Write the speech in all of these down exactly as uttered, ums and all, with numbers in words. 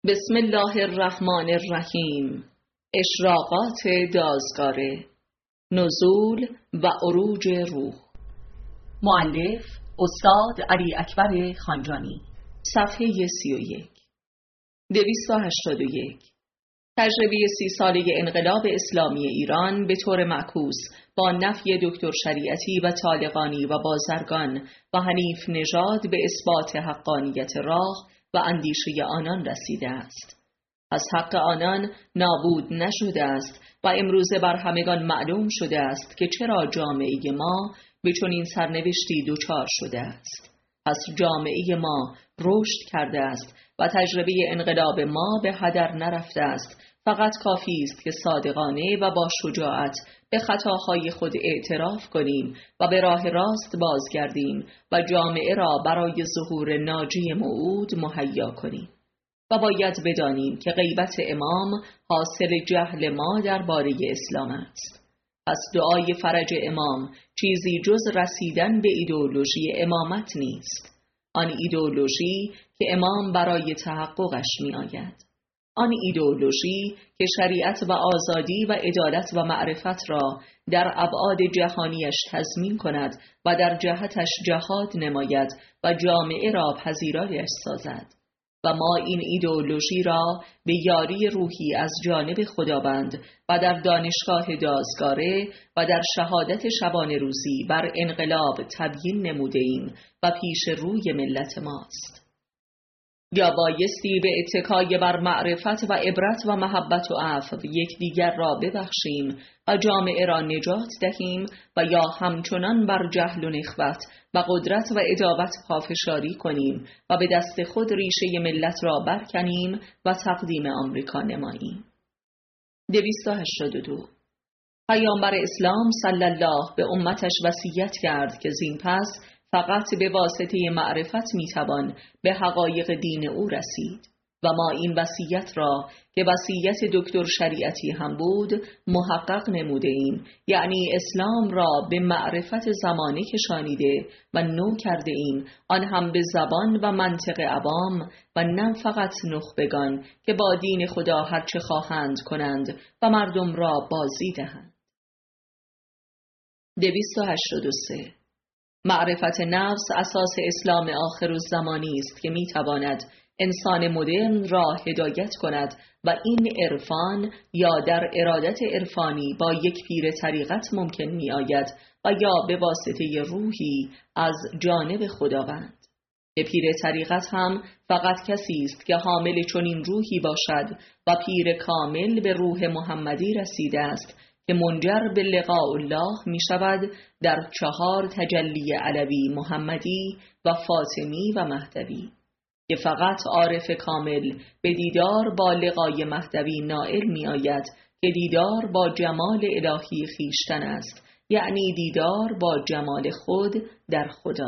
بسم الله الرحمن الرحیم. اشراقات دازگاره، نزول و عروج روح. مؤلف استاد علی اکبر خانجانی. صفحه سی و یک. دویست و هشتاد و یک. تجربه سی ساله انقلاب اسلامی ایران به طور معکوس با نفی دکتر شریعتی و طالقانی و بازرگان و حنیف نژاد به اثبات حقانیت راه و اندیشه آنان رسیده است. از حق آنان نابود نشده است و امروزه بر همگان معلوم شده است که چرا جامعه ما به چنین سرنوشتی دچار شده است. پس جامعه ما رشد کرده است و تجربه انقلاب ما به هدر نرفته است. فقط کافی است که صادقانه و با شجاعت به خطاهای خود اعتراف کنیم و به راه راست بازگردیم و جامعه را برای ظهور ناجی موعود مهیا کنیم. و باید بدانیم که غیبت امام حاصل جهل ما درباره اسلام است. پس دعای فرج امام چیزی جز رسیدن به ایدئولوژی امامت نیست. آن ایدئولوژی که امام برای تحققش می آید. آن ایدئولوژی که شریعت و آزادی و عدالت و معرفت را در ابعاد جهانیش تضمین کند و در جهتش جهاد نماید و جامعه را پذیرایش سازد. و ما این ایدئولوژی را به یاری روحی از جانب خداوند و در دانشگاه دازگاره و در شهادت شبانه روزی بر انقلاب تبیین نموده ایم و پیش روی ملت ماست. یا بایستی به اتکای بر معرفت و عبرت و محبت و عفو یکدیگر را ببخشیم و جامعه را نجات دهیم و یا همچنان بر جهل و نخوت و قدرت و عداوت پافشاری کنیم و به دست خود ریشه ملت را برکنیم و تقدیم آمریکا نماییم. دویست و هشتاد و دو. پیامبر اسلام صلی الله به امتش وصیت کرد که زین پس فقط به واسطه معرفت میتوان به حقایق دین او رسید و ما این وصیت را که وصیت دکتر شریعتی هم بود محقق نموده ایم، یعنی اسلام را به معرفت زمانه کشانیده و نو کرده ایم، آن هم به زبان و منطق عوام و نه فقط نخبگان که با دین خدا هرچه خواهند کنند و مردم را بازی دهند. دویست و هشتاد و سه. معرفت نفس اساس اسلام آخرالزمانی است که میتواند انسان مدرن را هدایت کند و این عرفان یا در ارادت عرفانی با یک پیر طریقت ممکن می آید و یا به واسطه روحی از جانب خداوند. که پیر طریقت هم فقط کسی است که حامل چنین روحی باشد و پیر کامل به روح محمدی رسیده است که منجر به لقاء الله می شود در چهار تجلی علوی محمدی و فاطمی و مهدوی، که فقط عارف کامل به دیدار با لقای مهدوی نائل می آید که دیدار با جمال الهی خیشتن است، یعنی دیدار با جمال خود در خدا.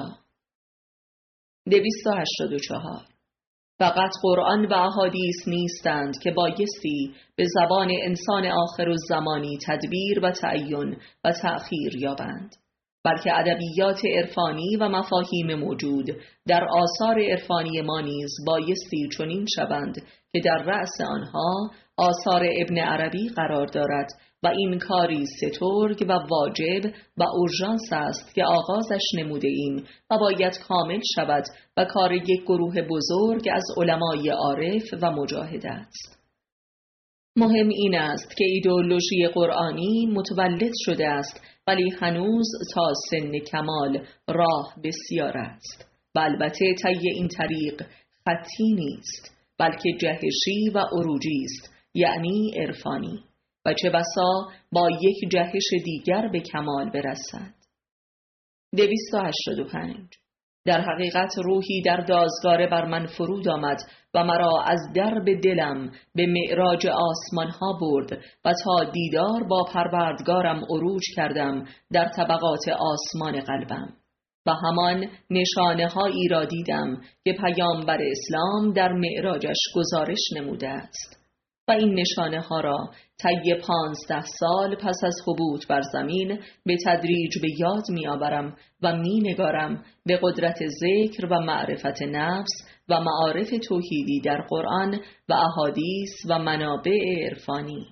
دویست و هشتاد و چهار. فقط قرآن و احادیث نیستند که بایستی به زبان انسان آخرالزمانی تدبیر و تعین و تأخیر یابند، بلکه ادبیات عرفانی و مفاهیم موجود در آثار عرفانی ما نیز بایستی چنین شوند که در رأس آنها آثار ابن عربی قرار دارد و این کاری سترگ و واجب و اورژانس است که آغازش نموده ایم و باید کامل شود و کار یک گروه بزرگ از علمای عارف و مجاهد است. مهم این است که ایدئولوژی قرآنی متولد شده است ولی هنوز تا سن کمال راه بسیار است و البته طی این طریق خطی نیست بلکه جهشی و عروجی است، یعنی عرفانی، و چه بسا با یک جهش دیگر به کمال برسد. دویست و هشتاد و پنج. در حقیقت روحی در دازگاره بر من فرود آمد و مرا از درب دلم به معراج آسمان ها برد و تا دیدار با پروردگارم عروج کردم در طبقات آسمان قلبم و همان نشانه هایی را دیدم که پیامبر اسلام در معراجش گزارش نموده است. و این نشانه ها را طی پانزده سال پس از هبوط بر زمین به تدریج به یاد می آورم و می نگارم به قدرت ذکر و معرفت نفس و معارف توحیدی در قرآن و احادیث و منابع عرفانی.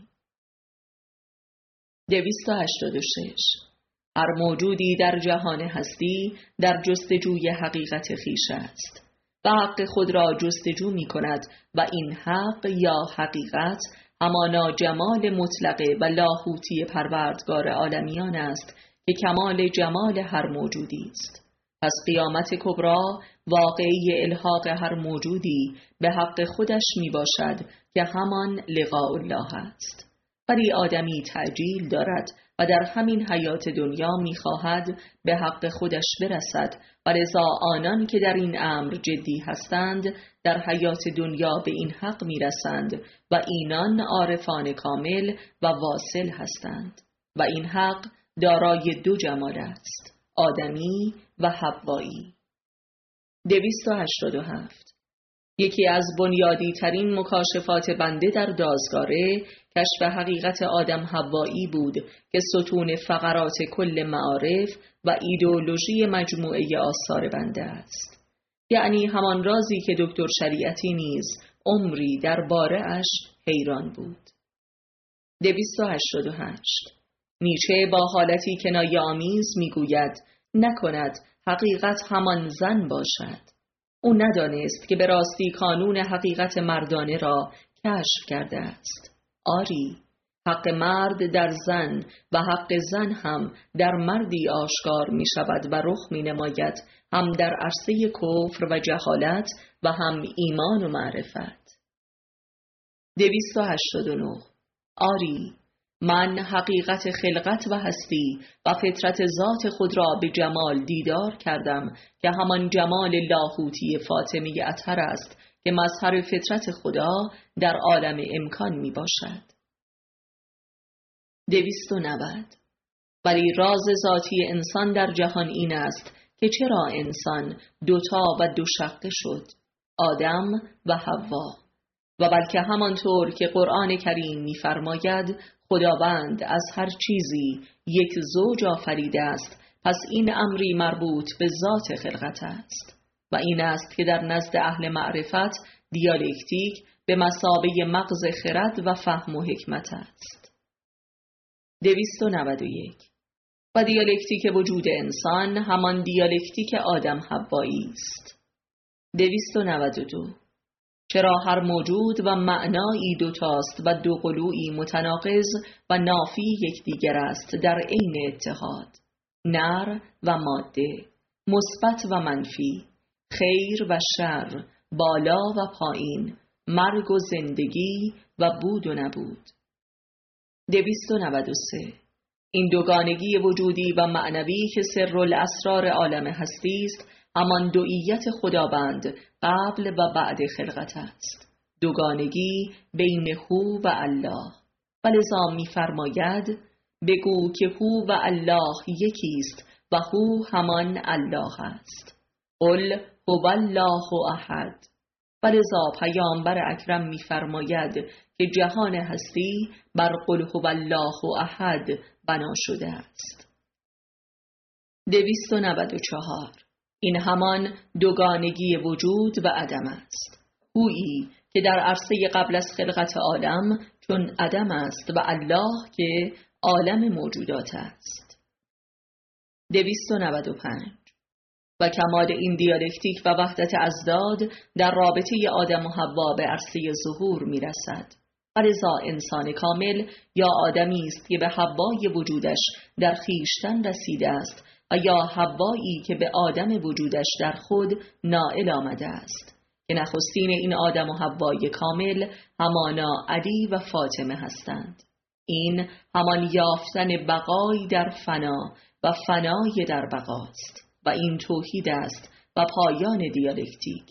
دویست و هشتاد و شش. هر موجودی در جهان هستی در جستجوی حقیقت خویش است و حق خود را جستجو می کند و این حق یا حقیقت همانا جمال مطلقه و لاهوتی پروردگار عالمیان است که کمال جمال هر موجودی است. پس قیامت کبری واقعی الحاق هر موجودی به حق خودش می باشد که همان لقاء الله است. ولی آدمی تعجیل دارد و در همین حیات دنیا می خواهد به حق خودش برسد و لذا آنان که در این امر جدی هستند در حیات دنیا به این حق می رسند و اینان عارفان کامل و واصل هستند و این حق دارای دو جمال است، آدمی و حوایی. دویست و هشتاد و هفت. یکی از بنیادی ترین مکاشفات بنده در دازگاره کشف حقیقت آدم حوایی بود که ستون فقرات کل معارف و ایدئولوژی مجموعه آثار بنده است. یعنی همان رازی که دکتر شریعتی نیز عمری در باره اش حیران بود. دویست و هشتاد و هشت. نیچه با حالتی کنایه آمیز میگوید نکند حقیقت همان زن باشد. او ندانست که به راستی کانون حقیقت مردانه را کشف کرده است. آری، حق مرد در زن و حق زن هم در مردی آشکار می شود و رخ می نماید، هم در عرصه کفر و جهالت و هم ایمان و معرفت. دویست و هشتاد و نه. آری، من حقیقت خلقت و هستی و فطرت ذات خود را به جمال دیدار کردم که همان جمال لاهوتی فاطمه اطهر است که مظهر فطرت خدا در عالم امکان می باشد. دویست و نود. ولی راز ذاتی انسان در جهان این است که چرا انسان دوتا و دو شقه شد، آدم و حوا، و بلکه همانطور که قرآن کریم می‌فرماید خداوند از هر چیزی یک زوج آفریده است، پس این امری مربوط به ذات خلقت است و این است که در نزد اهل معرفت دیالکتیک به مثابه مغز خرد و فهم و حکمت است. دویست و نود و یک. و دیالکتیک وجود انسان همان دیالکتیک آدم حوایی است. دویست و نود و دو. چرا هر موجود و معنایی دوتاست و دو قلوعی متناقض و نافی یکدیگر است در عین اتحاد، نر و ماده، مثبت و منفی، خیر و شر، بالا و پایین، مرگ و زندگی و بود و نبود. دویست و نود و سه. این دوگانگی وجودی و معنوی که سر الاسرار عالم هستی است، همان دوئیت خداوند قبل و بعد خلقت است، دوگانگی بین هو و الله. و لذا می فرماید بگو که هو و الله یکی است و هو همان الله است. قل هو الله احد. و لذا پیامبر اکرم می فرماید که جهان هستی بر قل هو الله احد بنا شده است. دویست و نود و چهار. این همان دوگانگی وجود و عدم است، هویی که در عرصه قبل از خلقت عالم چون عدم است و الله که عالم موجودات است. دویست و نود و پنج. و کمال این دیالکتیک و وحدت ازداد در رابطه آدم و حوا به عرصه ظهور می رسد. و لذا انسان کامل یا آدمی است که به حوای وجودش در خویشتن رسیده است و یا حوایی که به آدم وجودش در خود نائل آمده است که نخستین این آدم و حوای کامل همانا علی و فاطمه هستند. این همان یافتن بقای در فنا و فنای در بقاست و این توحید است و پایان دیالکتیک.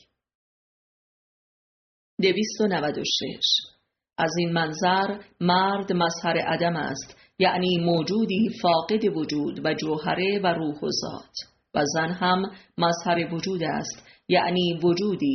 دویست و نود و شش. از این منظر مرد مظهر عدم است، یعنی موجودی فاقد وجود و جوهره و روح و ذات، و زن هم مظهر وجود است، یعنی وجودی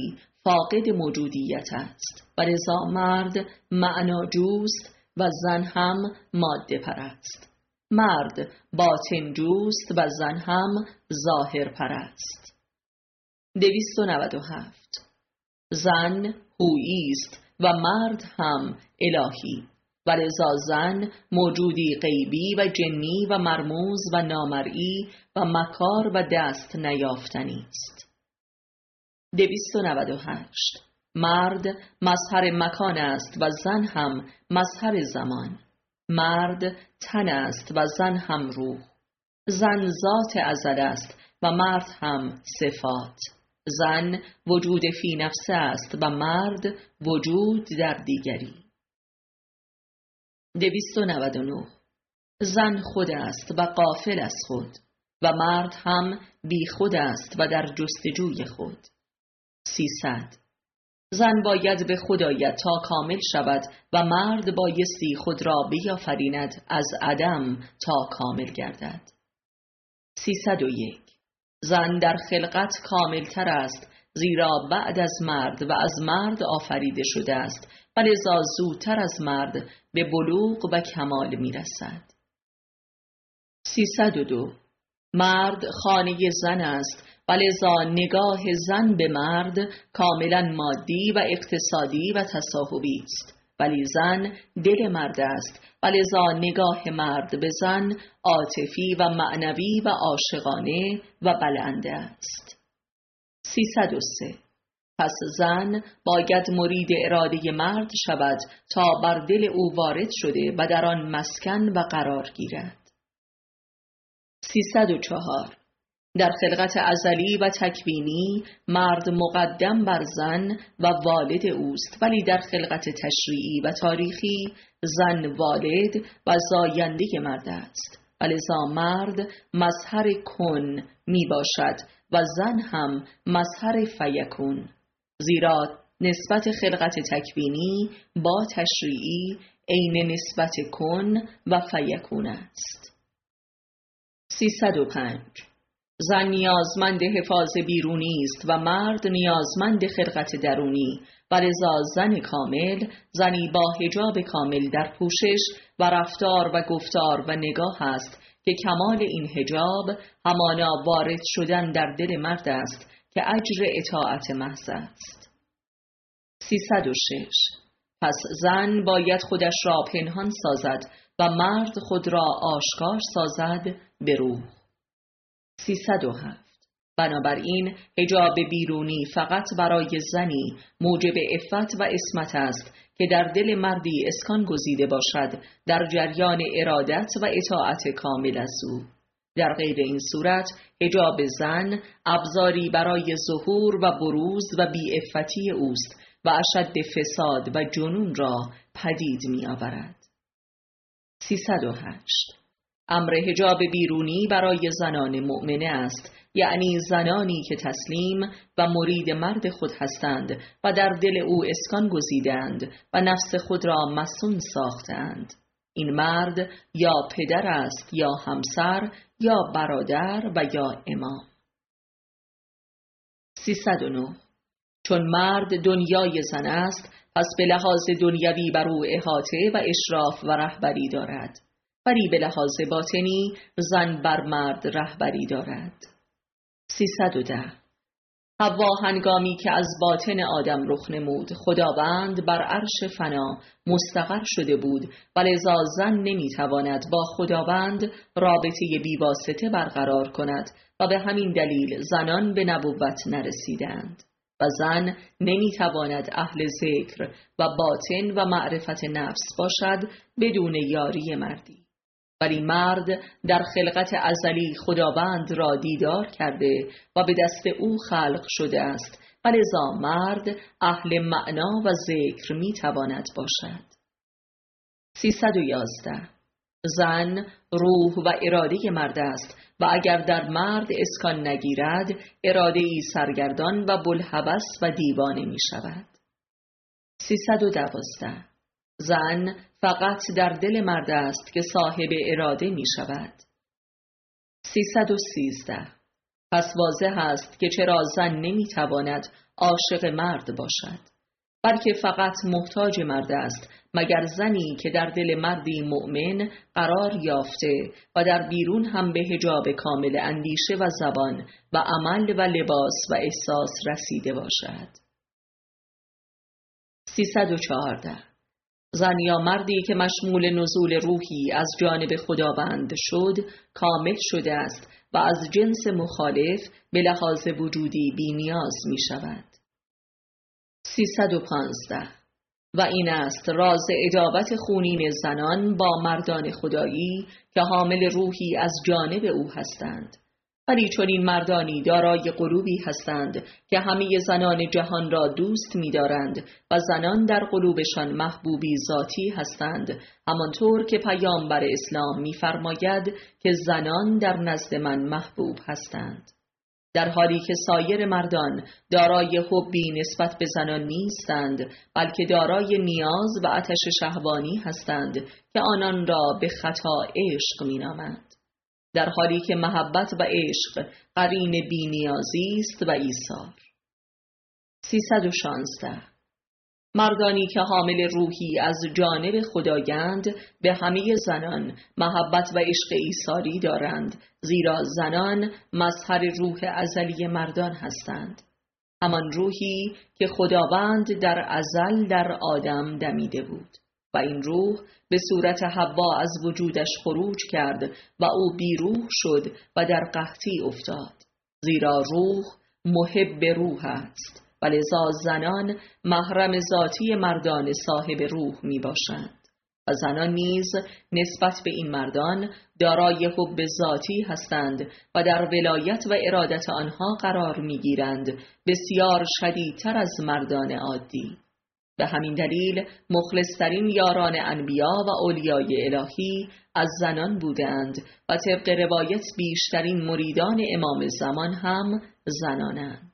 فاقد موجودیت است و لذا مرد معناجوست و زن هم ماده پرست. مرد باطن جوست و زن هم ظاهر پرست. دویست و نود و هفت. زن هویی است و مرد هم الهی و لذا زن موجودی غیبی و جنی و مرموز و نامرئی و مکار و دست نیافتنی است. دویست و نود و هشت. مرد مظهر مکان است و زن هم مظهر زمان. مرد تن است و زن هم روح. زن ذات ازل است و مرد هم صفات. زن وجود فی نفسه است و مرد وجود در دیگری. دویست و نود و نه. زن خود است و غافل از خود و مرد هم بی خود است و در جستجوی خود. سیصد. زن باید به خود آید تا کامل شود و مرد بایستی خود را بیافریند از عدم تا کامل گردد. سیصد و یک. زن در خلقت کامل تر است زیرا بعد از مرد و از مرد آفریده شده است و لذا زودتر از مرد به بلوغ و کمال می رسد. سیصد و دو. مرد خانه زن است و لذا نگاه زن به مرد کاملا مادی و اقتصادی و تساهلی است، ولی زن دل مرد است و لذا نگاه مرد به زن عاطفی و معنوی و عاشقانه و بلنده است. سیصد و سه. پس زن باید مرید اراده مرد شود تا بر دل او وارد شده و در آن مسکن و قرار گیرد. سیصد و چهار. در خلقت ازلی و تکوینی مرد مقدم بر زن و والد اوست، ولی در خلقت تشریعی و تاریخی زن والد و زاینده مرد است و لذا مرد مظهر کن می باشد و زن هم مظهر فیکون، زیرا نسبت خلقت تکوینی با تشریعی عین نسبت کن و فیکون است. سیصد و پنج. زن نیازمند حفاظ بیرونی است و مرد نیازمند خلقت درونی و لذا زن کامل زنی با حجاب کامل در پوشش و رفتار و گفتار و نگاه است که کمال این حجاب همانا وارد شدن در دل مرد است که اجر اطاعت محض است. سیصد و شش. پس زن باید خودش را پنهان سازد و مرد خود را آشکار سازد به روح. سیصد و هفت. بنابراین حجاب بیرونی فقط برای زنی موجب عفت و عصمت است که در دل مردی اسکان گزیده باشد در جریان ارادت و اطاعت کامل از او. در غیر این صورت حجاب زن ابزاری برای ظهور و بروز و بی‌عفتی اوست و اشد فساد و جنون را پدید می آورد. سیصد و هشت. امر حجاب بیرونی برای زنان مؤمنه است، یعنی زنانی که تسلیم و مرید مرد خود هستند و در دل او اسکان گزیدند و نفس خود را مسون ساختند. این مرد یا پدر است یا همسر یا برادر و یا امام. سیصد و نه. چون مرد دنیای زن است، پس به لحاظ دنیوی بر او احاطه و اشراف و رهبری دارد، ولی به لحاظ باطنی زن بر مرد رهبری دارد. سیصد و ده. حوا هنگامی که از باطن آدم رخ نمود، خداوند بر عرش فنا مستقر شده بود و لذا زن نمیتواند با خداوند رابطه بیواسطه برقرار کند و به همین دلیل زنان به نبوت نرسیدند و زن نمیتواند اهل ذکر و باطن و معرفت نفس باشد بدون یاری مردی. ولی مرد در خلقت ازلی خداوند را دیدار کرده و به دست او خلق شده است و لذا مرد اهل معنا و ذکر میتواند باشد. سیصد و یازده. زن روح و اراده مرد است و اگر در مرد اسکان نگیرد اراده ای سرگردان و بلهوس و دیوانه می شود. سیصد و دوازده. زن فقط در دل مرد است که صاحب اراده می شود. سیصد و سیزده. پس واضح است که چرا زن نمی تواند عاشق مرد باشد، بلکه فقط محتاج مرد است، مگر زنی که در دل مردی مؤمن قرار یافته و در بیرون هم به حجاب کامل اندیشه و زبان و عمل و لباس و احساس رسیده باشد. سیصد و چهارده. زن یا مردی که مشمول نزول روحی از جانب خداوند شد، کامل شده است و از جنس مخالف به لحاظ وجودی بی نیاز می شود. سیصد و پانزده. و این است راز ادابت خونین زنان با مردان خدایی که حامل روحی از جانب او هستند، ولی چون این مردانی دارای قلوبی هستند که همه زنان جهان را دوست می‌دارند و زنان در قلوبشان محبوبی ذاتی هستند، همانطور که پیامبر اسلام می‌فرماید که زنان در نزد من محبوب هستند، در حالی که سایر مردان دارای حبی نسبت به زنان نیستند، بلکه دارای نیاز و آتش شهوانی هستند که آنان را به خطا عشق می‌نامند، در حالی که محبت و عشق قرین بی‌نیازی است و ایثار. سیصد و شانزده. مردانی که حامل روحی از جانب خدایند به همه زنان محبت و عشق ایثاری دارند، زیرا زنان مظهر روح ازلی مردان هستند، همان روحی که خداوند در ازل در آدم دمیده بود و این روح به صورت حوا از وجودش خروج کرد و او بیروح شد و در قحطی افتاد، زیرا روح محب روح است و لذا زنان محرم ذاتی مردان صاحب روح می باشند و زنان نیز نسبت به این مردان دارای حب ذاتی هستند و در ولایت و ارادت آنها قرار می گیرند، بسیار شدیدتر از مردان عادی. به همین دلیل مخلصترین یاران انبیا و اولیای الهی از زنان بودند و طبق روایت بیشترین مریدان امام زمان هم زنانند.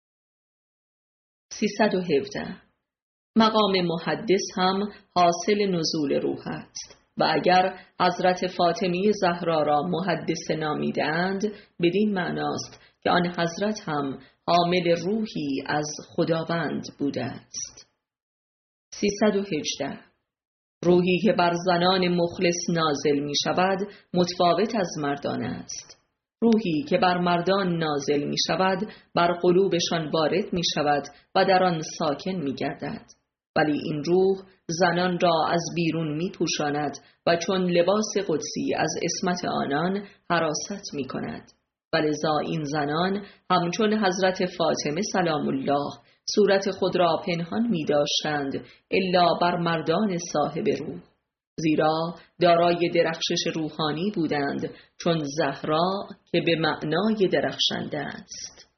سیصد و هفده. مقام محدث هم حاصل نزول روح است و اگر حضرت فاطمی زهرا را محدث نامیدند، بدین معناست که آن حضرت هم حامل روحی از خداوند بوده است. سیصد و هجده. روحی که بر زنان مخلص نازل می شود متفاوت از مردان است. روحی که بر مردان نازل می شود بر قلوبشان وارد می شود و در آن ساکن می گردد، ولی این روح زنان را از بیرون می پوشاند و چون لباس قدسی از عصمت آنان حراست می کند، ولذا این زنان همچون حضرت فاطمه سلام الله صورت خود را پنهان می داشتند الا بر مردان صاحب روح، زیرا دارای درخشش روحانی بودند، چون زهرا که به معنای درخشنده است.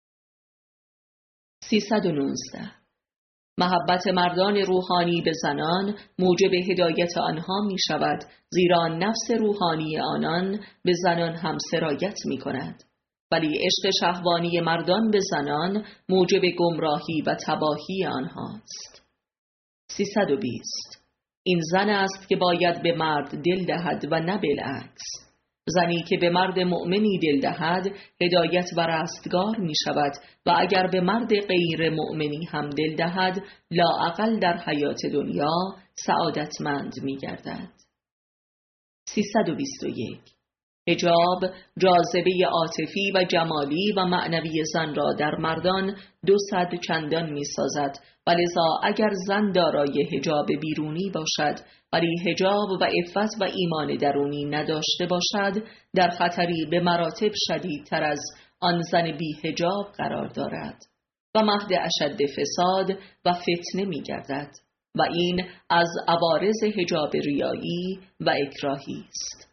سیصد و نوزده. محبت مردان روحانی به زنان موجب هدایت آنها می شود، زیرا نفس روحانی آنان به زنان هم سرایت می کند، ولی عشق شهوانی مردان به زنان موجب گمراهی و تباهی آنهاست. سیصد و بیست. این زن است که باید به مرد دل دهد و نه بالعکس. زنی که به مرد مؤمنی دل دهد هدایت و رستگار می شود و اگر به مرد غیر مؤمنی هم دل دهد لااقل در حیات دنیا سعادتمند می گردد. سیصد و بیست و یک. حجاب جاذبه عاطفی و جمالی و معنوی زن را در مردان دو صد چندان می سازد و لذا اگر زن دارای حجاب بیرونی باشد ولی حجاب و عفت و ایمان درونی نداشته باشد، در خطری به مراتب شدیدتر از آن زن بی حجاب قرار دارد و مهد اشد فساد و فتنه می گردد و این از عوارض حجاب ریایی و اکراهی است.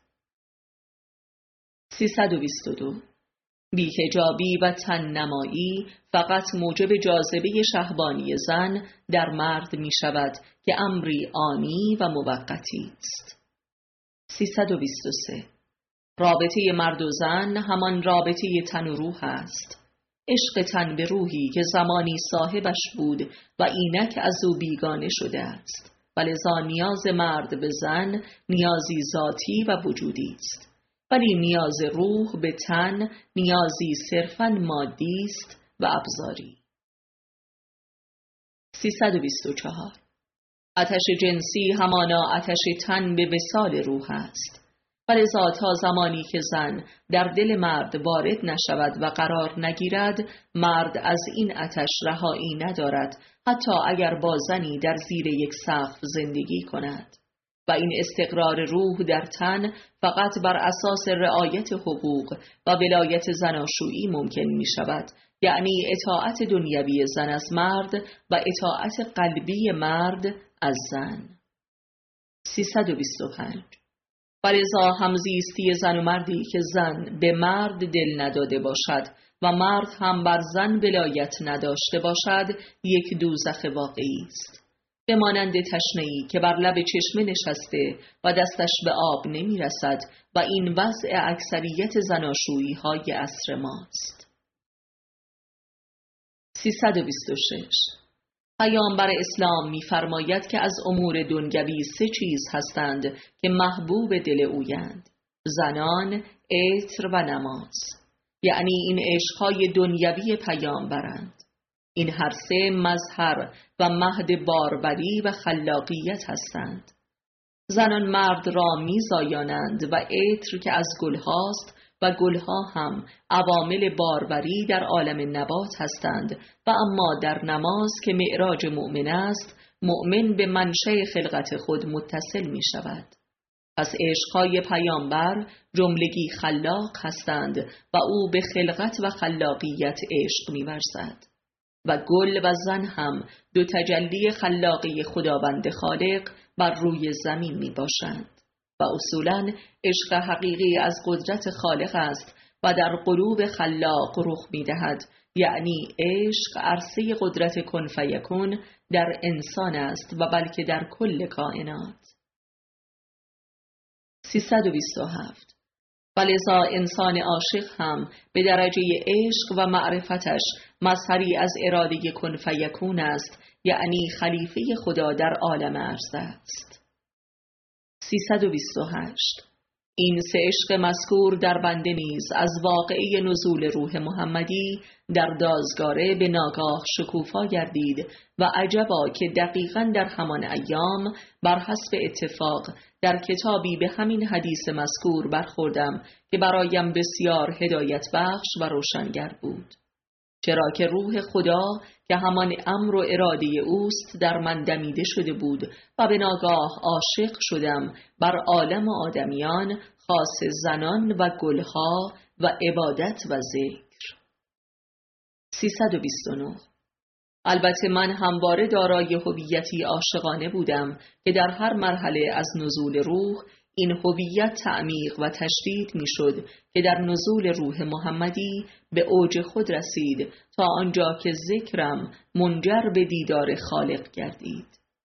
سیصد و بیست و دو. بی‌حجابی و تن نمایی فقط موجب جاذبه شهوانی زن در مرد می شود که امری آنی و موقتی است. سیصد و بیست و سه. رابطه مرد و زن همان رابطه تن و روح است. عشق تن به روحی که زمانی صاحبش بود و اینک از او بیگانه شده است، ولذا نیاز مرد به زن نیازی ذاتی و وجودی است، ولی نیاز روح به تن نیازی صرفاً مادی است و ابزاری. سیصد و بیست و چهار. آتش جنسی همانا آتش تن به وصال روح است. ولذا تا زمانی که زن در دل مرد وارد نشود و قرار نگیرد، مرد از این آتش رهایی ندارد، حتی اگر با زنی در زیر یک سقف زندگی کند. و این استقرار روح در تن فقط بر اساس رعایت حقوق و ولایت زناشویی ممکن می شود، یعنی اطاعت دنیوی زن از مرد و اطاعت قلبی مرد از زن. سیصد و بیست و پنج. ولذا همزیستی زن و مردی که زن به مرد دل نداده باشد و مرد هم بر زن ولایت نداشته باشد یک دوزخ واقعی است. به مانند تشنه‌ای که بر لب چشمه نشسته و دستش به آب نمی رسد و این وضع اکثریت زناشویی های عصر ماست. سیصد و بیست و شش. پیامبر اسلام می‌فرماید که از امور دنیوی سه چیز هستند که محبوب دل اویند: زنان، عطر و نماز. یعنی این عشق‌های دنیوی پیامبرند. این هر سه مظهر و مهد باربری و خلاقیت هستند. زنان مرد را می‌زایانند و عطر که از گل‌هاست و گلها هم عوامل باربری در عالم نبات هستند و اما در نماز که معراج مؤمن است، مؤمن به منشأ خلقت خود متصل می شود. پس عشقهای پیامبر جملگی خلاق هستند و او به خلقت و خلاقیت عشق می ورزد. و گل و زن هم دو تجلی خلاقی خداوند خالق بر روی زمین می باشند. و اصولاً عشق حقیقی از قدرت خالق است و در قلوب خلاق رخ می دهد، یعنی عشق عرصه قدرت کن فیکون در انسان است و بلکه در کل کائنات. سیصد و بیست و هفت. ولذا انسان عاشق هم به درجه عشق و معرفتش مظهری از اراده کن فیکون است، یعنی خلیفه خدا در عالم عرض است. سیصد و بیست و هشت. این سه عشق مذکور در بنده نیز از واقعه نزول روح محمدی در دازگاره به ناگاه شکوفا گردید و عجبا که دقیقاً در همان ایام بر حسب اتفاق در کتابی به همین حدیث مذکور برخوردم که برایم بسیار هدایت بخش و روشنگر بود. چرا که روح خدا که همان امر و اراده اوست در من دمیده شده بود و به ناگاه عاشق شدم بر عالم و آدمیان، خاص زنان و گلها و عبادت و ذکر. سیصد و بیست و نه. البته من همواره دارای هویتی عاشقانه بودم که در هر مرحله از نزول روح این هویت تعمیق و تشدید می شد که در نزول روح محمدی به اوج خود رسید تا آنجا که ذکرم منجر به دیدار خالق گردید.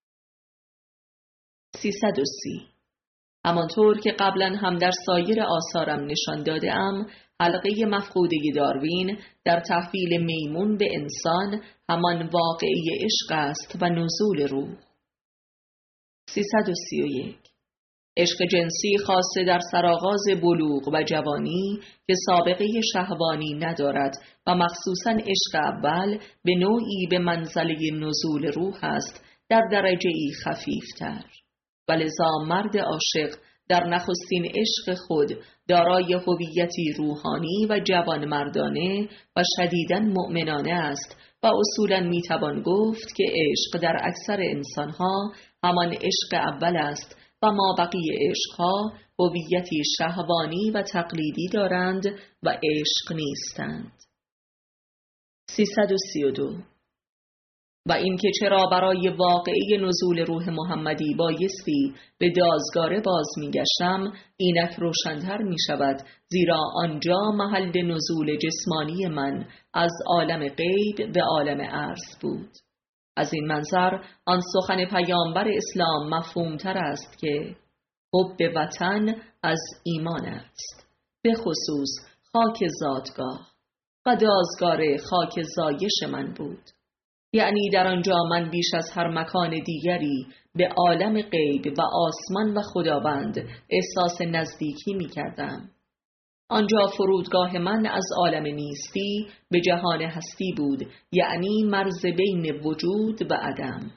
سیصد و سی. همانطور که قبلا هم در سایر آثارم نشان دادم، حلقه مفقوده داروین در تحویل میمون به انسان همان واقعی عشق است و نزول روح. سیصد و سی و یک. عشق جنسی خاصه در سرآغاز بلوغ و جوانی که سابقه شهوانی ندارد و مخصوصاً عشق اول به نوعی به منزله نزول روح است در درجه‌ای خفیفتر. ولذا مرد عاشق در نخستین عشق خود دارای هویتی روحانی و جوانمردانه و شدیداً مؤمنانه است و اصولاً میتوان گفت که عشق در اکثر انسانها همان عشق اول است و ما بقیه عشقها هویتی شهوانی و تقلیدی دارند و عشق نیستند. سیصد و سی و دو. و اینکه چرا برای واقعه نزول روح محمدی بایستی به دازگاره باز می گشتم اینک روشن‌تر می شود، زیرا آنجا محل نزول جسمانی من از عالم غیب به عالم عرض بود. از این منظر آن سخن پیامبر اسلام مفهومتر است که حب وطن از ایمان است، به خصوص خاک زادگاه و دازگاره خاک زایش من بود. یعنی در آنجا من بیش از هر مکان دیگری به عالم غیب و آسمان و خداوند احساس نزدیکی می کردم. آنجا فرودگاه من از عالم نیستی به جهان هستی بود، یعنی مرز بین وجود و عدم.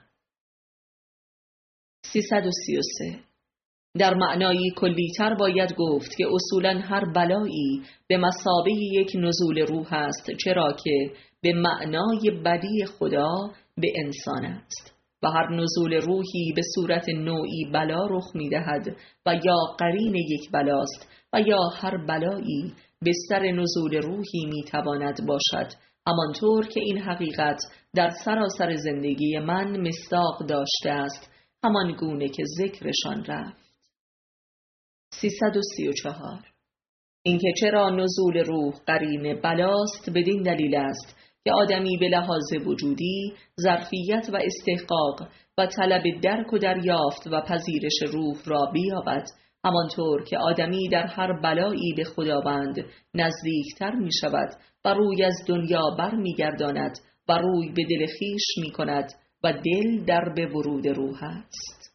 سیصد و سی و سه. در معنایی کلی‌تر باید گفت که اصولاً هر بلایی به مثابه یک نزول روح است، چرا که به معنای بدی خدا به انسان است و هر نزول روحی به صورت نوعی بلا رخ می‌دهد و یا قرین یک بلاست و یا هر بلایی بستر نزول روحی می‌تواند باشد، همانطور که این حقیقت در سراسر زندگی من مصداق داشته است، همان گونه که ذکرشان رفت. سیصد و سی و چهار. اینکه چرا نزول روح قرین بلاست بدین دلیل است که آدمی به لحاظ وجودی ظرفیت و استحقاق و طلب درک و دریافت و پذیرش روح را بیابد، همانطور که آدمی در هر بلایی به خداوند نزدیکتر می شود و روی از دنیا بر می گرداند و روی به دل خویش می کند و دل در به ورود روح است.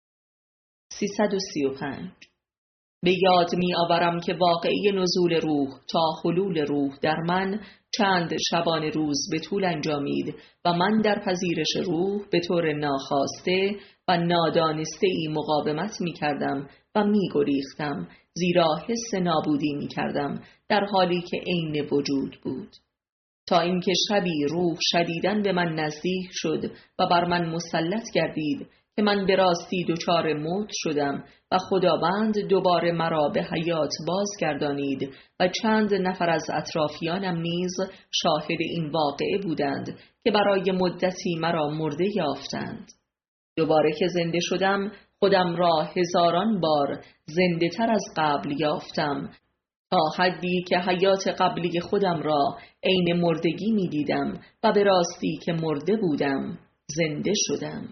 سیصد و سی و پنج. به یاد می آورم که واقعی نزول روح تا حلول روح در من چند شبانه روز به طول انجامید و من در پذیرش روح به طور ناخواسته و نادانسته ای مقاومت می کردم و می گریختم، زیرا حس نابودی می کردم در حالی که عین وجود بود، تا اینکه شبی روح شدیداً به من نزدیک شد و بر من مسلط گردید که من به راستی دچار موت شدم و خداوند دوباره مرا به حیات بازگردانید و چند نفر از اطرافیانم نیز شاهد این واقعه بودند که برای مدتی مرا مرده یافتند. دوباره که زنده شدم خودم را هزاران بار زنده تر از قبل یافتم، تا حدی که حیات قبلی خودم را عین مردگی می دیدم و به راستی که مرده بودم زنده شدم.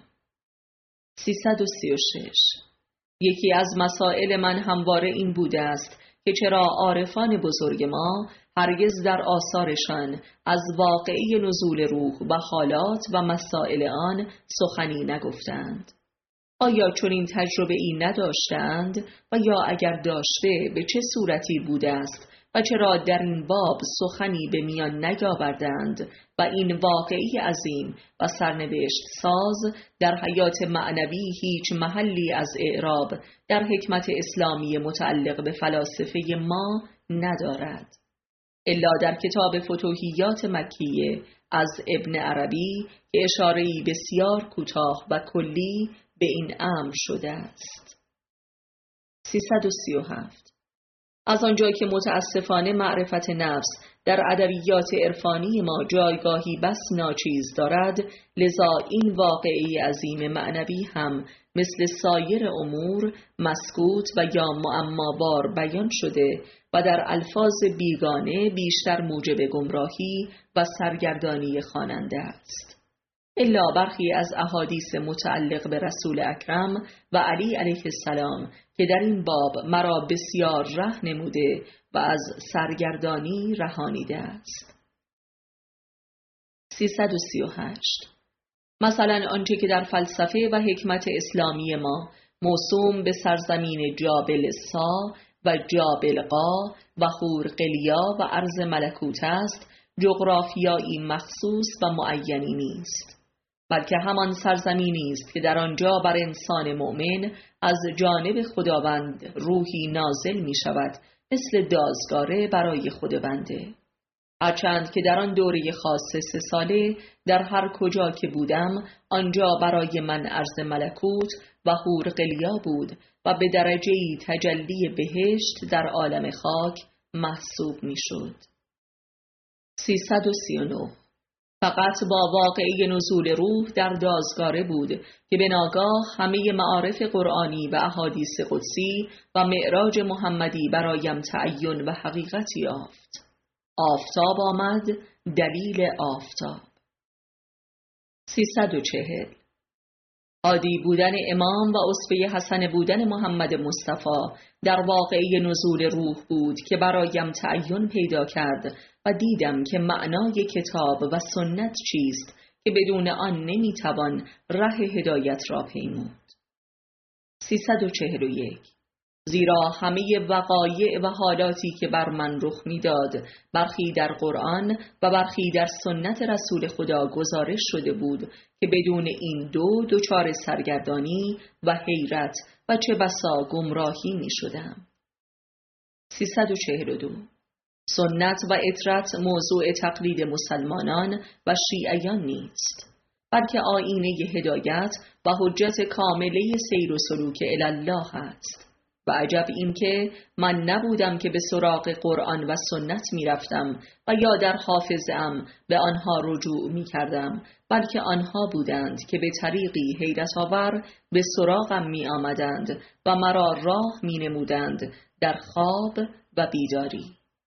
سیصد و سی و شش. یکی از مسائل من همواره این بوده است که چرا عارفان بزرگ ما هرگز در آثارشان از واقعی نزول روح و حالات و مسائل آن سخنی نگفتند. آیا چنین تجربه ای نداشتند و یا اگر داشته به چه صورتی بوده است و چرا در این باب سخنی به میان نیاوردند و این واقعی عظیم و سرنوشت ساز در حیات معنوی هیچ محلی از اعراب در حکمت اسلامی متعلق به فلاسفه ما ندارد، الا در کتاب فتوحیات مکیه از ابن عربی که اشاره‌ای بسیار کوتاه و کلی به این امر شده است. سیصد و سی و هفت. از آنجا که متاسفانه معرفت نفس در ادبیات عرفانی ما جایگاهی بس ناچیز دارد، لذا این واقعی عظیم معنوی هم مثل سایر امور مسکوت و یا معمابار بیان شده و در الفاظ بیگانه بیشتر موجب گمراهی و سرگردانی خواننده است. الا برخی از احادیث متعلق به رسول اکرم و علی علیه السلام که در این باب مرا بسیار ره نموده و از سرگردانی رهانیده است. سیصد و سی و هشت. مثلا آنچه که در فلسفه و حکمت اسلامی ما موسوم به سرزمین جابل سا و جابل قا و خورقلیا و ارض ملکوت است، جغرافیایی مخصوص و معینی نیست، بلکه همان سرزمینی است که در آنجا بر انسان مؤمن از جانب خداوند روحی نازل می شود، مثل دازگاره برای خود بنده. هرچند که در آن دوره خاص سه ساله در هر کجا که بودم آنجا برای من ارض ملکوت و حورقلیا بود و به درجه‌ای تجلی بهشت در عالم خاک محسوب می شد. سیصد و سی و نه. فقط با واقعی نزول روح در دازگاره بود که به ناگاه همه معارف قرآنی و احادیث قدسی و معراج محمدی برایم تعین و حقیقت یافت. آفتاب آمد، دلیل آفتاب. سیصد و چهل. عادی بودن امام و اسوه حسن بودن محمد مصطفی در واقعی نزول روح بود که برایم تعین پیدا کرد و دیدم که معنای کتاب و سنت چیست که بدون آن نمیتوان ره هدایت را پیمود. سیصد و چهل و یک. زیرا همه وقایع و حالاتی که بر من رخ میداد برخی در قرآن و برخی در سنت رسول خدا گزارش شده بود که بدون این دو دچار سرگردانی و حیرت و چه بسا گمراهی می شدم. سیصد و چهل و دو. سنت و اطرت موضوع تقلید مسلمانان و شیعیان نیست، بلکه آیینه هدایت و حجت کامله سیر و سلوک الله است. و عجب این که من نبودم که به سراغ قرآن و سنت می رفتم و یا در حافظه‌ام به آنها رجوع می کردم، بلکه آنها بودند که به طریقی حیرت آور به سراغم می آمدند و مرا راه می نمودند در خواب و بیداری.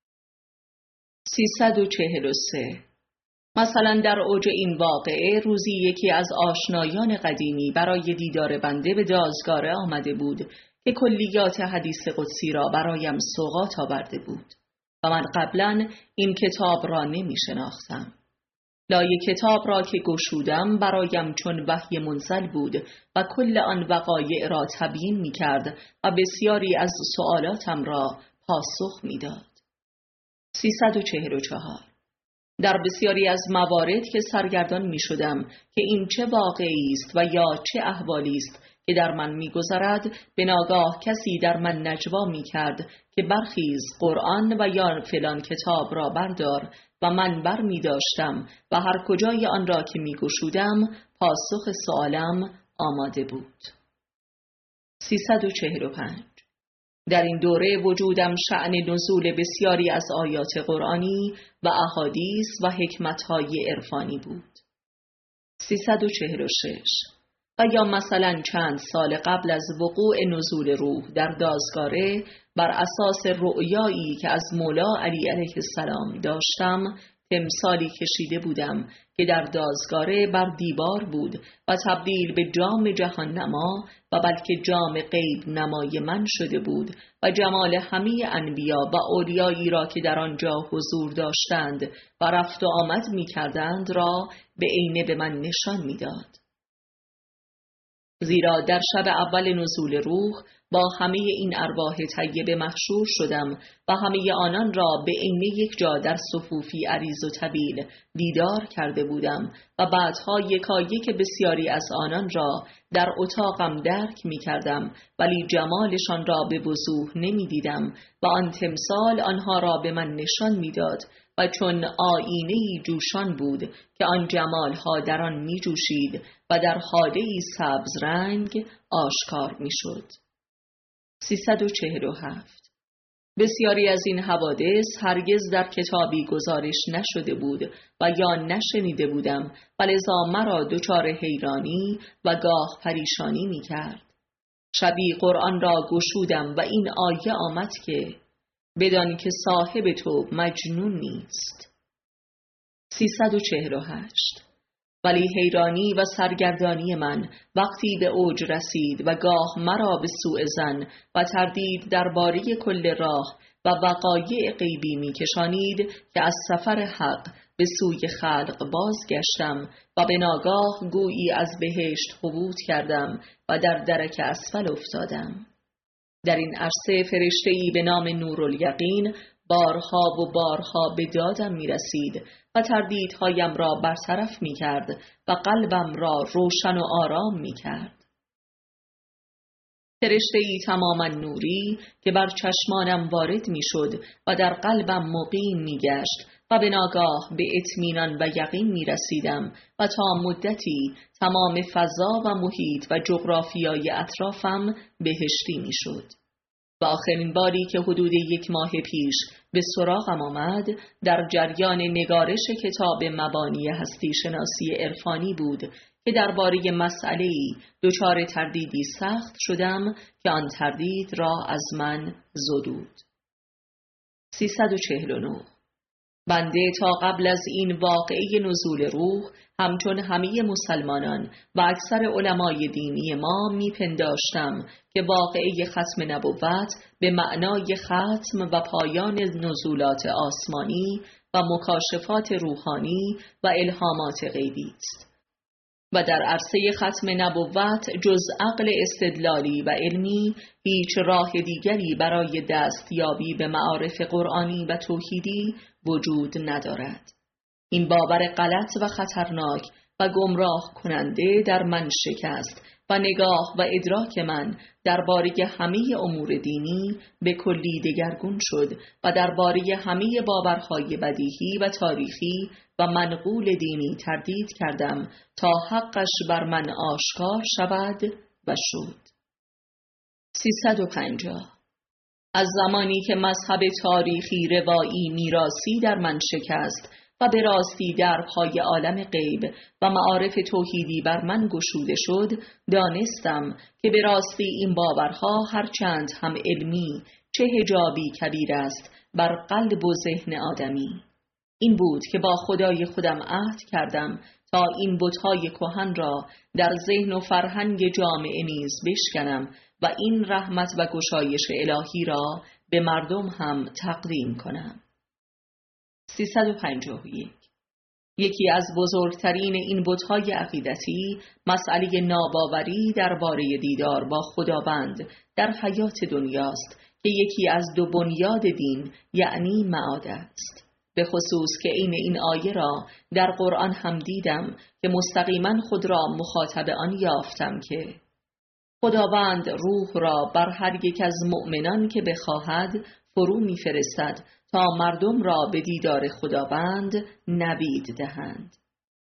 سیصد و چهل و سه. مثلا در اوج این واقعه روزی یکی از آشنایان قدیمی برای دیدار بنده به دازگاره آمده بود که کلیات حدیث قدسی را برایم سوغات آورده بود و من قبلا این کتاب را نمی شناختم. لای کتاب را که گشودم برایم چون وحی منزل بود و کل آن وقایع را تبیین می کرد و بسیاری از سوالاتم را پاسخ می داد. سیصد و چهل و چهار. در بسیاری از موارد که سرگردان می شدم که این چه واقعی است و یا چه احوالی است که در من می گذرد، به ناگاه کسی در من نجوا می کرد که برخیز قرآن و یا فلان کتاب را بردار و من بر می داشتم و هر کجای آن را که می گشودم پاسخ سوالم آماده بود. سیصد و چهل و پنج. در این دوره وجودم شأن نزول بسیاری از آیات قرآنی و احادیث و حکمتهای عرفانی بود. سیصد و چهل و شش. و یا مثلا چند سال قبل از وقوع نزول روح در دازگاره بر اساس رؤیایی که از مولا علی علیه السلام داشتم تمثالی کشیده بودم که در دازگاره بر دیوار بود و تبدیل به جام جهان نما و بلکه جام غیب نمای من شده بود و جمال همه انبیا و اولیایی را که در آنجا حضور داشتند و رفت و آمد می کردند را به عینه به من نشان می داد. زیرا در شب اول نزول روح با همه این ارواح طیبه محشور شدم و همه آنان را به عینه یک جا در صفوفی عریض و طویل دیدار کرده بودم و بعدها یکایک بسیاری از آنان را در اتاقم درک می کردم، ولی جمالشان را به وضوح نمی دیدم و آن تمثال آنها را به من نشان می داد و چون آیینه‌ای جوشان بود که آن جمالها در آن می جوشید و در حاله‌ای سبز رنگ آشکار می شد. سیصد و چهل و هفت. بسیاری از این حوادث هرگز در کتابی گزارش نشده بود و یا نشنیده بودم و لذا مرا دچار حیرانی و گاه پریشانی می کرد. شبی قرآن را گشودم و این آیه آمد که بدان که صاحب تو مجنون نیست. سیصد و چهل و هشت. ولی حیرانی و سرگردانی من وقتی به اوج رسید و گاه مرا به سوء ظن و تردید درباره کل راه و وقایع غیبی می کشانید که از سفر حق به سوی خلق بازگشتم و به ناگاه گویی از بهشت هبوط کردم و در درک اسفل افتادم. در این عرصه فرشته‌ای به نام نورالیقین بارها و بارها به دادم می رسید و تردیدهایم را برطرف می کرد و قلبم را روشن و آرام می کرد. فرشته‌ای تماما نوری که بر چشمانم وارد می شد و در قلبم مقیم می گشت و به ناگاه به اطمینان و یقین می رسیدم و تا مدتی تمام فضا و محیط و جغرافیای اطرافم بهشتی می شد. و آخرین باری که حدود یک ماه پیش به سراغم آمد در جریان نگارش کتاب مبانی هستی شناسی عرفانی بود که درباره مسئله‌ای دچار تردیدی سخت شدم که آن تردید را از من زدود. سیصد و چهل و نه. بنده تا قبل از این واقعه نزول روح همچون همه مسلمانان و اکثر علمای دینی ما میپنداشتم که واقعه ختم نبوت به معنای ختم و پایان نزولات آسمانی و مکاشفات روحانی و الهامات غیبی است و در عرصه ختم نبوت جز عقل استدلالی و علمی هیچ راه دیگری برای دستیابی به معارف قرآنی و توحیدی وجود ندارد. این باور غلط و خطرناک و گمراه کننده در من شکست و نگاه و ادراک من درباره همه امور دینی به کلی دگرگون شد و درباره همه باورهای بدیهی و تاریخی و منقول دینی تردید کردم تا حقش بر من آشکار شود و شد. سیصد و پنجاه. از زمانی که مذهب تاریخی روایی میراثی در من شکست و به راستی درهای عالم غیب و معارف توحیدی بر من گشوده شد، دانستم که به راستی این باورها هرچند هم علمی چه حجابی کبیر است بر قلب و ذهن آدمی. این بود که با خدای خودم عهد کردم تا این بت‌های کهن را در ذهن و فرهنگ جامعه نیز بشکنم و این رحمت و گشایش الهی را به مردم هم تقدیم کنم. سیصد و پنجاه و یک. یکی از بزرگترین این بت‌های عقیدتی مسئله ناباوری درباره دیدار با خداوند در حیات دنیاست که یکی از دو بنیاد دین یعنی معاد است. به خصوص که این این آیه را در قرآن هم دیدم که مستقیما خود را مخاطب آن یافتم که خداوند روح را بر هر یک از مؤمنان که بخواهد فرو می فرستد تا مردم را به دیدار خداوند نوید دهند.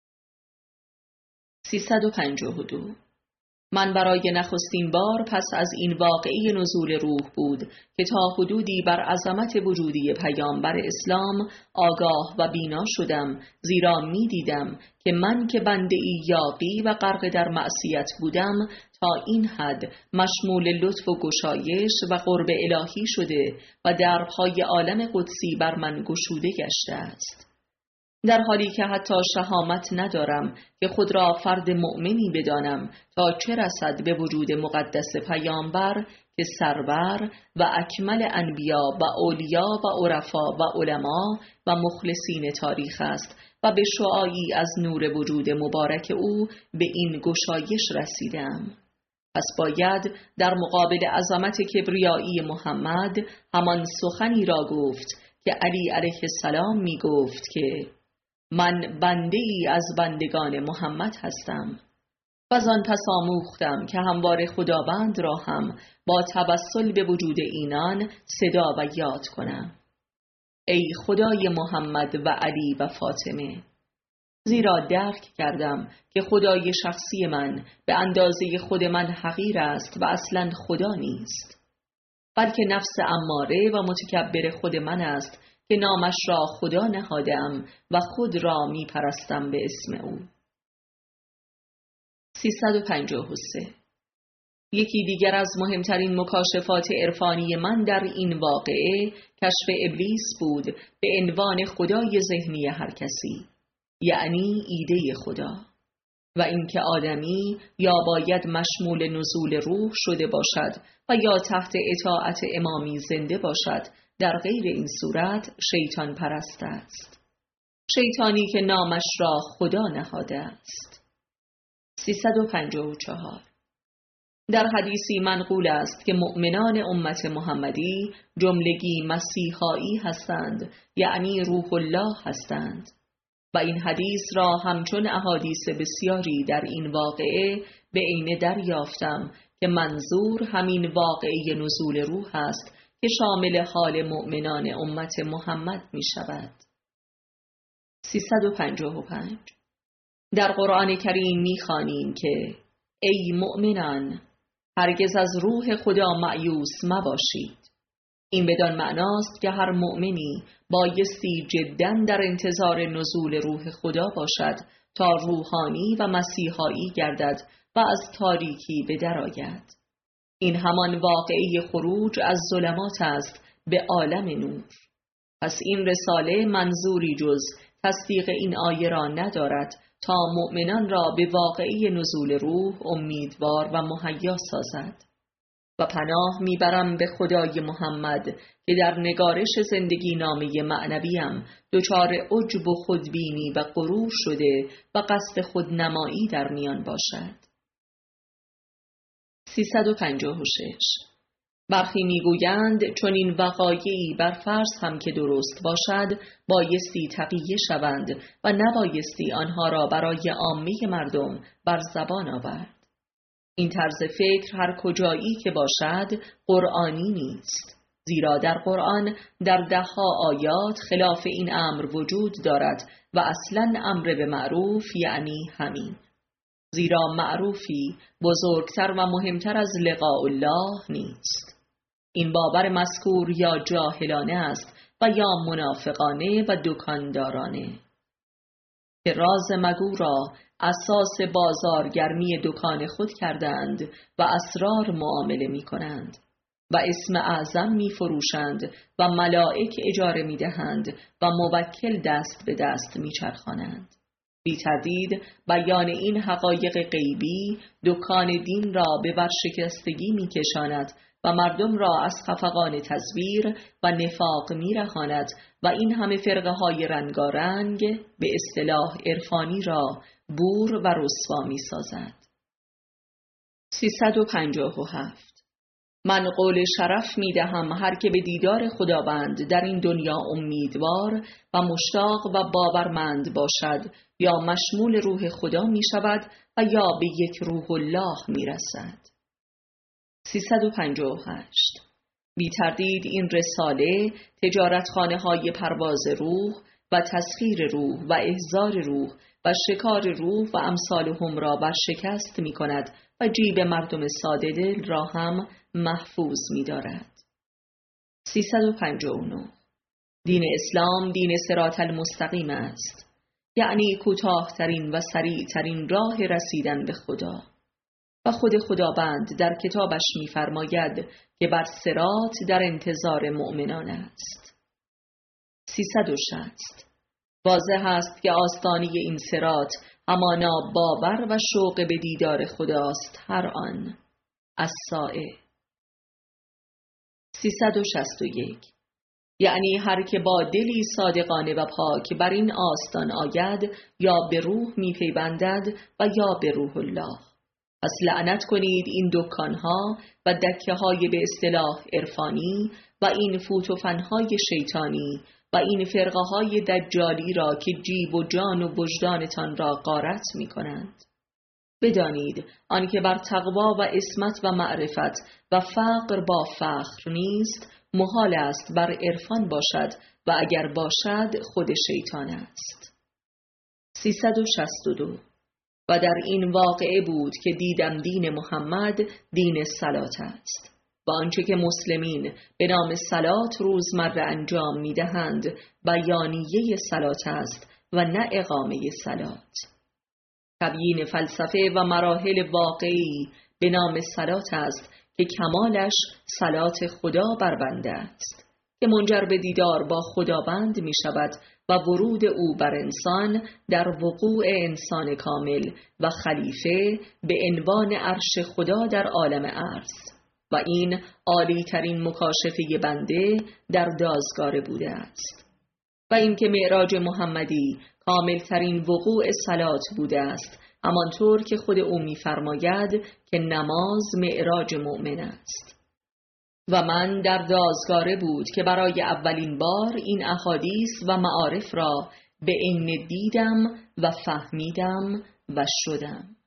سیصد و پنجاه و دو. من برای نخستین بار پس از این واقعه نزول روح بود که تا حدودی بر عظمت وجودی پیامبر اسلام آگاه و بینا شدم، زیرا می دیدم که من که بنده ای یاغی و غرق در معصیت بودم تا این حد مشمول لطف و گشایش و قرب الهی شده و درهای عالم قدسی بر من گشوده گشته است، در حالی که حتی شهامت ندارم که خود را فرد مؤمنی بدانم تا چه رسد به وجود مقدس پیامبر که سرور و اکمل انبیا و اولیا و عرفا و علما و مخلصین تاریخ است و به شعاعی از نور وجود مبارک او به این گشایش رسیدم. پس باید در مقابل عظمت کبریایی محمد همان سخنی را گفت که علی علیه السلام می گفت که من بنده ای از بندگان محمد هستم. و آن پس آموختم که همواره خداوند را هم با توسل به وجود اینان صدا و یاد کنم: ای خدای محمد و علی و فاطمه. زیرا درک کردم که خدای شخصی من به اندازه خود من حقیر است و اصلا خدا نیست، بلکه نفس اماره و متکبر خود من است که نامش را خدا نهادم و خود را می پرستم به اسم او. سیصد و پنجاه و سه. یکی دیگر از مهمترین مکاشفات عرفانی من در این واقعه کشف ابلیس بود به عنوان خدای ذهنی هر کسی، یعنی ایده خدا، و اینکه آدمی یا باید مشمول نزول روح شده باشد و یا تحت اطاعت امامی زنده باشد، در غیر این صورت شیطان پرست است، شیطانی که نامش را خدا نهاده است. سیصد و پنجاه و چهار. در حدیثی منقول است که مؤمنان امت محمدی جملگی مسیحایی هستند، یعنی روح الله هستند، و این حدیث را همچون احادیث بسیاری در این واقعه به عینه دریافتم که منظور همین واقعه نزول روح است که شامل حال مؤمنان امت محمد می شود. سیصد و پنجاه و پنج. در قرآن کریم می خوانیم که ای مؤمنان، هرگز از روح خدا مایوس مباشید. این بدان معناست که هر مؤمنی بایستی جداً در انتظار نزول روح خدا باشد تا روحانی و مسیحایی گردد و از تاریکی بدرآید. این همان واقعه خروج از ظلمات است به عالم نور. پس این رساله منظوری جز تصدیق این آیه را ندارد تا مؤمنان را به واقعه نزول روح امیدوار و مهیا سازد. و پناه میبرم به خدای محمد که در نگارش زندگی نامه معنویم دچار عجب و خودبینی و غرور شده و قصد خودنمایی در میان باشد. سیصد و پنجاه و شش. برخی میگویند چون این وقایعی بر فرض هم که درست باشد بایستی تقیه شوند و نبایستی آنها را برای عامه مردم بر زبان آورد. این طرز فکر هر کجایی که باشد قرآنی نیست، زیرا در قرآن در دهها آیات خلاف این امر وجود دارد و اصلاً امر به معروف یعنی همین، زیرا معروفی بزرگتر و مهمتر از لقاء الله نیست. این باور مذکور یا جاهلانه است و یا منافقانه و دکاندارانه که راز مگو را اساس بازارگرمی دکان خود کردند و اسرار معامله می کنند و اسم اعظم می فروشند و ملائک اجاره می دهند و موکل دست به دست می چرخانند. بی تردید بیان این حقایق غیبی دکان دین را به ورشکستگی می کشاند و مردم را از خفقان تزویر و نفاق می رهاند و این همه فرقه های رنگارنگ به اصطلاح عرفانی را بور و رسوا می سازد. سیصد و پنجاه و هفت. من قول شرف می دهم هر که به دیدار خداوند در این دنیا امیدوار و مشتاق و باورمند باشد یا مشمول روح خدا می شود و یا به یک روح الله می رسد. سیصد و پنجاه و هشت. بی تردید این رساله تجارتخانه های پرواز روح و تسخیر روح و احضار روح و شکار روح و امثال هم را برشکست می کند و جیب مردم ساده دل را هم محفوظ می دارد. سیصد و پنجاه و نه. دین اسلام دین صراط المستقیم است، یعنی کوتاه‌ترین و سریعترین راه رسیدن به خدا و خود خداوند در کتابش می‌فرماید که بر صراط در انتظار مؤمنان است. سیصد و شصت. واضح است که آستانه این صراط همانا باور و شوق به دیدار خداست هر آن. الساعه. سیصد و شصت و یک. یعنی هر که با دلی صادقانه و پاک بر این آستان آید یا به روح می‌پیوندد و یا به روح الله. پس لعنت کنید این دکانها و دکه های به اصطلاح عرفانی و این فوت و فنهای شیطانی و این فرقه های دجالی را که جیب و جان و وجدانتان را غارت می کنند. بدانید آنکه بر تقوا و عصمت و معرفت و فقر با فخر نیست محال است بر عرفان باشد و اگر باشد خود شیطان است. سیصد و شصت و دو. و در این واقعه بود که دیدم دین محمد دین صلات است و آنچه که مسلمین به نام صلات روزمره انجام می دهند بیانیه صلات است و نه اقامه صلات. تبیین فلسفه و مراحل واقعی به نام صلات است که کمالش صلات خدا بر بنده است که منجر به دیدار با خداوند می شود و ورود او بر انسان در وقوع انسان کامل و خلیفه به عنوان عرش خدا در عالم ارض و این عالی ترین مکاشفه بنده در دازگاره بوده است و اینکه معراج محمدی کامل ترین وقوع صلات بوده است، همانطور که خود او می‌فرماید که نماز معراج مؤمن است. و من در دازگاره بود که برای اولین بار این احادیث و معارف را به عین دیدم و فهمیدم و شدم.